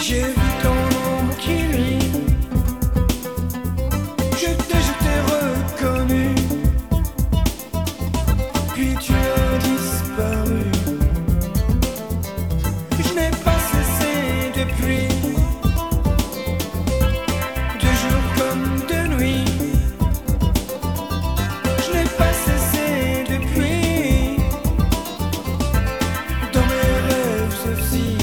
J'ai vu ton ombre qui luit. Je t'ai reconnu. Puis tu as disparu. Je n'ai pas cessé depuis, de jour comme de nuit. Je n'ai pas cessé depuis, dans mes rêves aussi.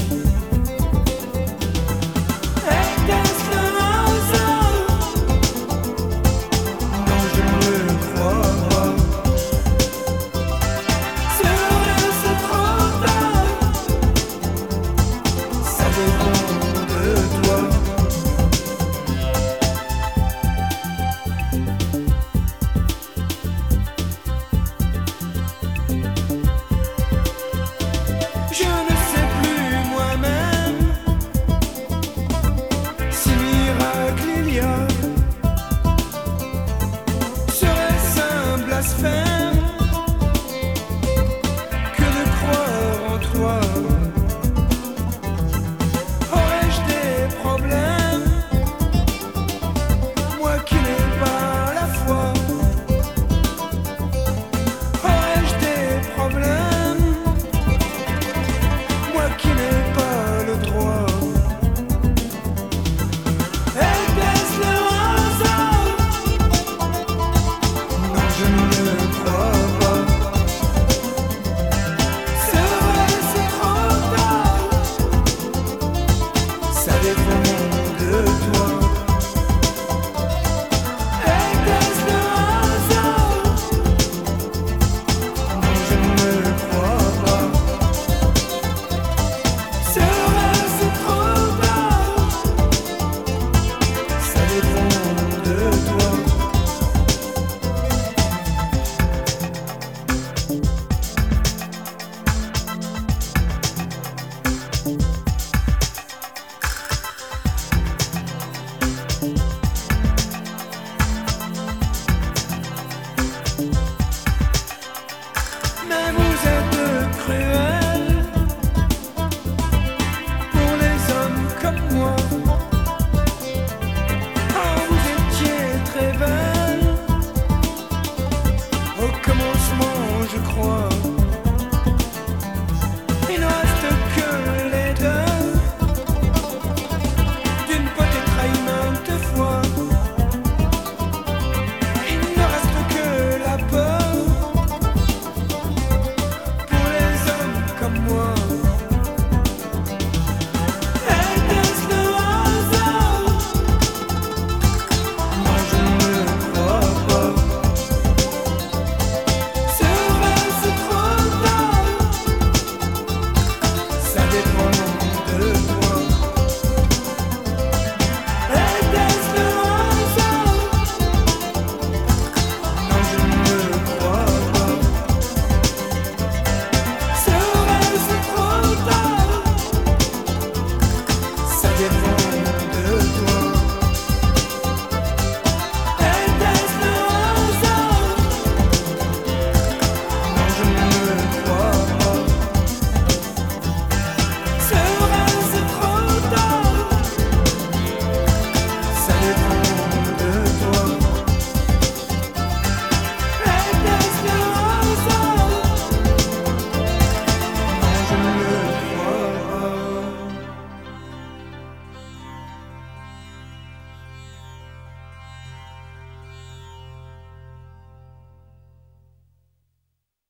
Était-ce le hasard? Non, je ne le crois pas. Serait-ce trop tard? Ça dépend de toi.